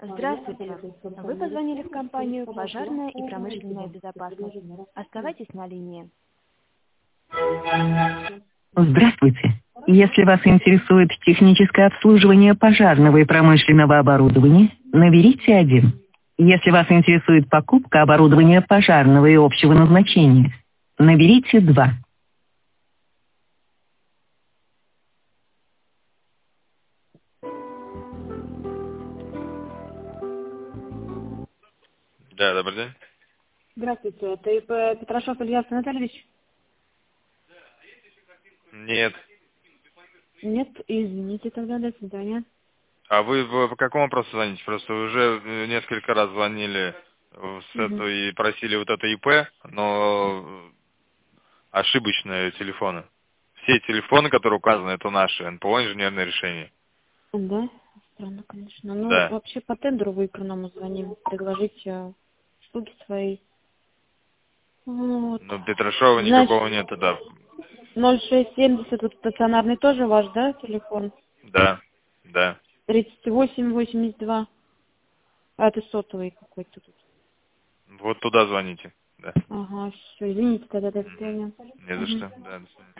Здравствуйте. Вы позвонили в компанию «Пожарная и промышленная безопасность». Оставайтесь на линии. Здравствуйте. Если вас интересует техническое обслуживание пожарного и промышленного оборудования, наберите 1. Если вас интересует покупка оборудования пожарного и общего назначения, наберите 2. Да, добрый день. Здравствуйте. Это ИП Петрашов Илья Анатольевич? Нет. Нет, извините тогда, до свидания. А вы по какому вопросу звоните? Просто уже несколько раз звонили с Мгм. эту и просили вот это ИП, но ошибочные телефоны. Все телефоны, которые указаны, это наши НПО инженерное решение. Да, странно, конечно. Ну, Да. вообще по тендеру выигранному звоним, предложить услуги свои. Вот. Но Петрашова никакого Значит, нету, да. 0670, вот стационарный тоже ваш, да, телефон? Да, да. 3882. А это сотовый какой-то тут. Вот туда звоните. Да. Ага, все, извините тогда, до Мгм. свидания. Не за Мгм. что. Да, до свидания.